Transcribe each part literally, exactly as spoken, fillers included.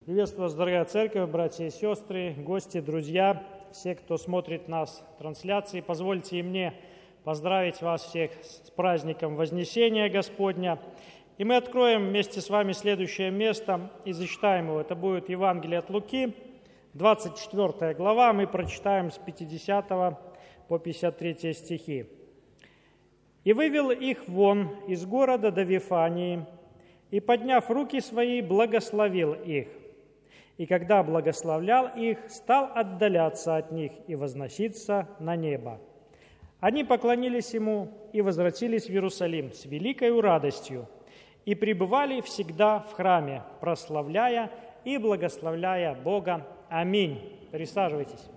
Приветствую вас, дорогая церковь, братья и сестры, гости, друзья, все, кто смотрит нас в трансляции. Позвольте и мне поздравить вас всех с праздником Вознесения Господня. И мы откроем вместе с вами следующее место и зачитаем его. Это будет Евангелие от Луки, двадцать четвёртая глава. Мы прочитаем с пятидесятого по пятьдесят третий стихи. «И вывел их вон из города до Вифании, и, подняв руки свои, благословил их. И когда благословлял их, стал отдаляться от них и возноситься на небо. Они поклонились ему и возвратились в Иерусалим с великою радостью и пребывали всегда в храме, прославляя и благословляя Бога. Аминь». Присаживайтесь.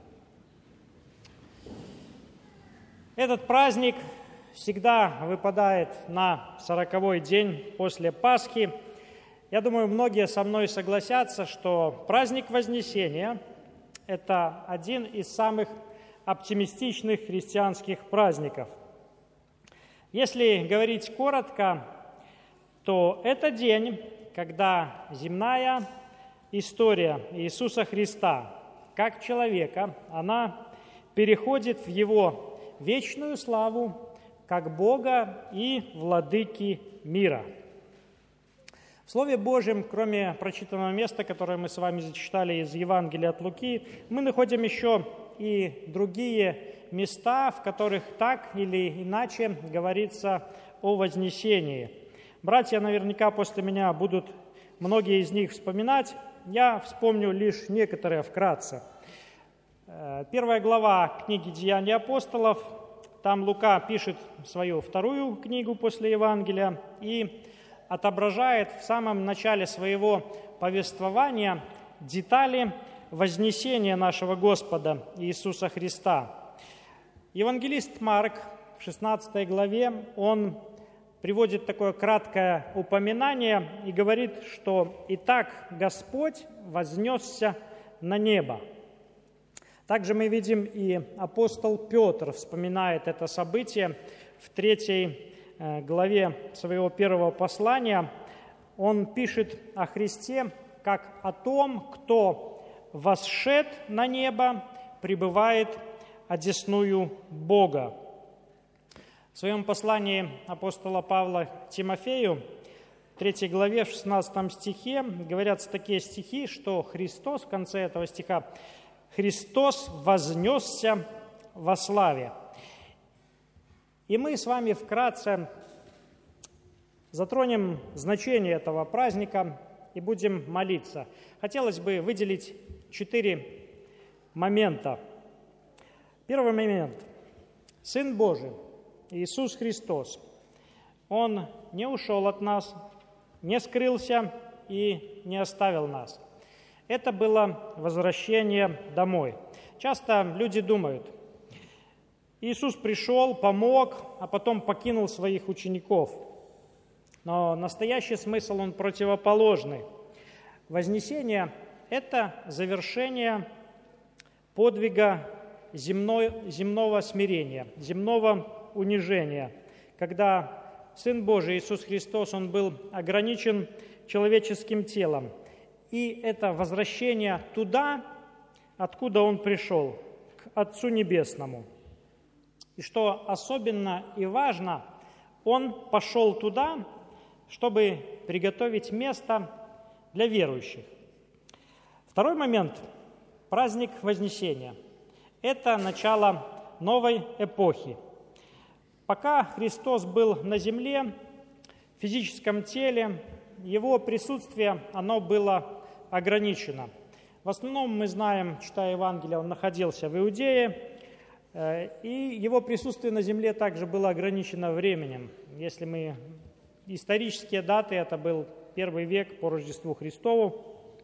Этот праздник всегда выпадает на сороковой день после Пасхи. Я думаю, многие со мной согласятся, что праздник Вознесения – это один из самых оптимистичных христианских праздников. Если говорить коротко, то это день, когда земная история Иисуса Христа, как человека, она переходит в Его вечную славу, как Бога и Владыки мира. В Слове Божьем, кроме прочитанного места, которое мы с вами зачитали из Евангелия от Луки, мы находим еще и другие места, в которых так или иначе говорится о Вознесении. Братья наверняка после меня будут многие из них вспоминать. Я вспомню лишь некоторые вкратце. Первая глава книги «Деяния апостолов». Там Лука пишет свою вторую книгу после Евангелия и отображает в самом начале своего повествования детали вознесения нашего Господа Иисуса Христа. Евангелист Марк в шестнадцатой главе, он приводит такое краткое упоминание и говорит, что «Итак, Господь вознесся на небо». Также мы видим, и апостол Петр вспоминает это событие в третьей главе своего первого послания. Он пишет о Христе как о том, кто восшед на небо, пребывает одесную Бога. В своем послании апостола Павла Тимофею, в третьей главе, в шестнадцатом стихе, говорятся такие стихи, что Христос, в конце этого стиха, «Христос вознесся во славе». И мы с вами вкратце затронем значение этого праздника и будем молиться. Хотелось бы выделить четыре момента. Первый момент. Сын Божий, Иисус Христос, Он не ушел от нас, не скрылся и не оставил нас. Это было возвращение домой. Часто люди думают, Иисус пришел, помог, а потом покинул своих учеников. Но настоящий смысл, он противоположный. Вознесение – это завершение подвига земной, земного смирения, земного унижения, когда Сын Божий Иисус Христос, Он был ограничен человеческим телом. И это возвращение туда, откуда Он пришел, к Отцу Небесному. И что особенно и важно, Он пошел туда, чтобы приготовить место для верующих. Второй момент – праздник Вознесения. Это начало новой эпохи. Пока Христос был на земле, в физическом теле, Его присутствие, оно было ограничено. В основном мы знаем, читая Евангелие, Он находился в Иудее, и Его присутствие на земле также было ограничено временем. Если мы исторические даты, это был первый век по Рождеству Христову.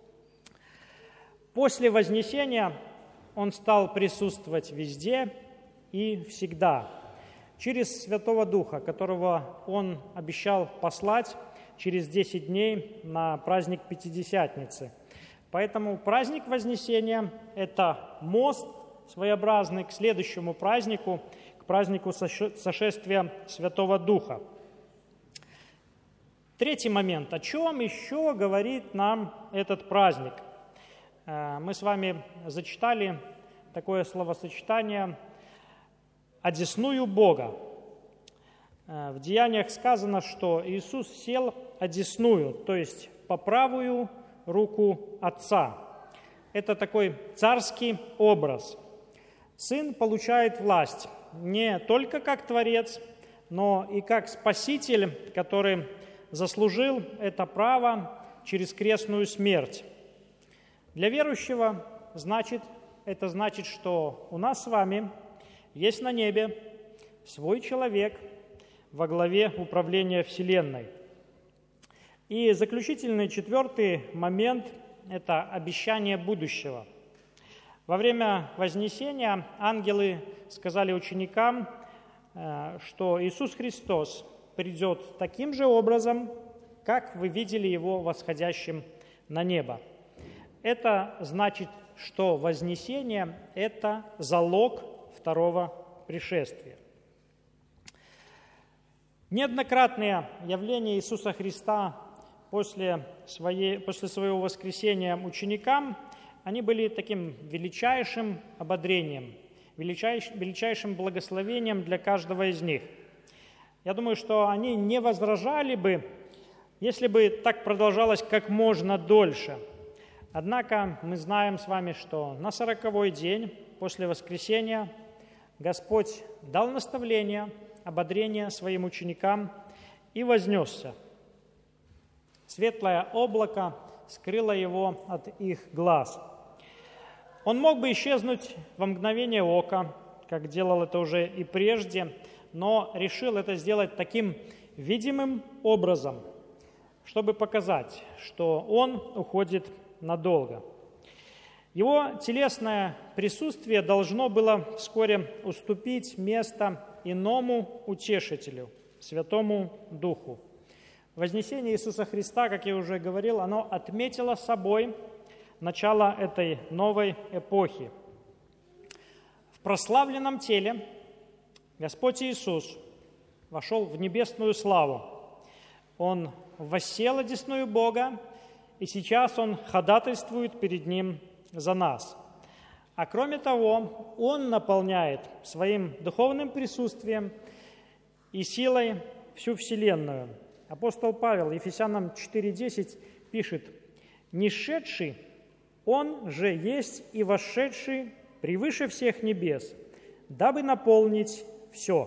После Вознесения Он стал присутствовать везде и всегда, через Святого Духа, которого Он обещал послать через десять дней на праздник Пятидесятницы. Поэтому праздник Вознесения – это мост своеобразный к следующему празднику, к празднику сошествия Святого Духа. Третий момент. О чем еще говорит нам этот праздник? мы с вами зачитали такое словосочетание «одесную Бога». В Деяниях сказано, что Иисус сел одесную, то есть по правую руку Отца. Это такой царский образ. Сын получает власть не только как Творец, но и как Спаситель, который заслужил это право через крестную смерть. Для верующего значит, это значит, что у нас с вами есть на небе свой человек во главе управления Вселенной. И заключительный четвертый момент – это обещание будущего. Во время Вознесения ангелы сказали ученикам, что Иисус Христос придет таким же образом, как вы видели Его восходящим на небо. Это значит, что Вознесение – это залог второго пришествия. Неоднократные явления Иисуса Христа после, своей, после своего воскресения ученикам, они были таким величайшим ободрением, величайшим, величайшим благословением для каждого из них. Я думаю, что они не возражали бы, если бы так продолжалось как можно дольше. Однако мы знаем с вами, что на сороковой день после воскресения Господь дал наставление, ободрение своим ученикам и вознесся. Светлое облако скрыло его от их глаз. Он мог бы исчезнуть во мгновение ока, как делал это уже и прежде, но решил это сделать таким видимым образом, чтобы показать, что он уходит надолго. Его телесное присутствие должно было вскоре уступить место иному утешителю, Святому Духу. Вознесение Иисуса Христа, как я уже говорил, оно отметило собой начало этой новой эпохи. В прославленном теле Господь Иисус вошел в небесную славу. Он воссел одесную Бога, и сейчас Он ходатайствует перед Ним за нас. А кроме того, Он наполняет своим духовным присутствием и силой всю вселенную. Апостол Павел, Ефесянам четыре десять, пишет: «Не шедший, Он же есть и вошедший превыше всех небес, дабы наполнить все».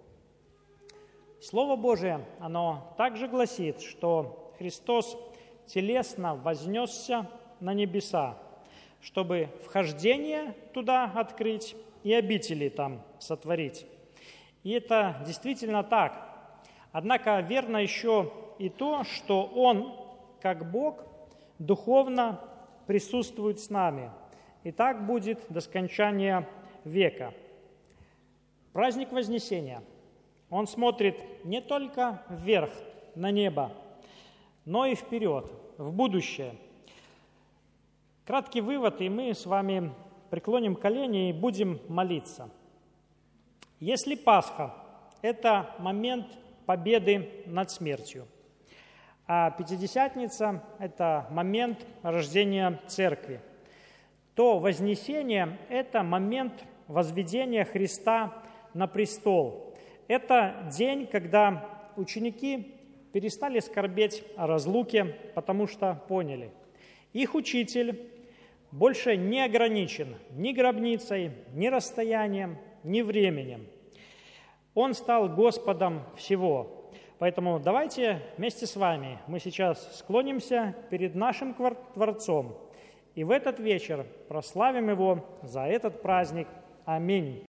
Слово Божие, оно также гласит, что Христос телесно вознесся на небеса, чтобы вхождение туда открыть и обители там сотворить. И это действительно так. Однако верно еще и то, что Он, как Бог, духовно присутствует с нами. И так будет до скончания века. Праздник Вознесения, он смотрит не только вверх, на небо, но и вперед, в будущее. Краткий вывод, и мы с вами преклоним колени и будем молиться. Если Пасха – это момент победы над смертью, а Пятидесятница – это момент рождения Церкви, то Вознесение – это момент возведения Христа на престол. Это день, когда ученики перестали скорбеть о разлуке, потому что поняли, их учитель больше не ограничен ни гробницей, ни расстоянием, ни временем. Он стал Господом всего. Поэтому давайте вместе с вами мы сейчас склонимся перед нашим Творцом и в этот вечер прославим Его за этот праздник. Аминь.